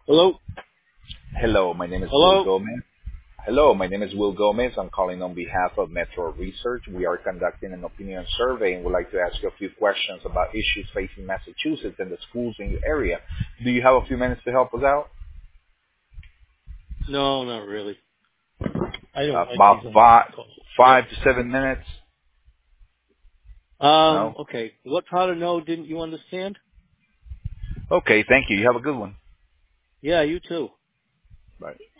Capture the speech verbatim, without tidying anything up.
Hello? Hello, my name is Will Hello? Gomez. Hello, my name is Will Gomez. I'm calling on behalf of Metro Research. We are conducting an opinion survey and would like to ask you a few questions about issues facing Massachusetts and the schools in your area. Do you have a few minutes to help us out? No, not really. I don't Uh, like about these on five, calls. Yeah. five to seven minutes? Um, No? okay. What part of no didn't you understand? Okay, thank you. You have a good one. Yeah, you too. Bye.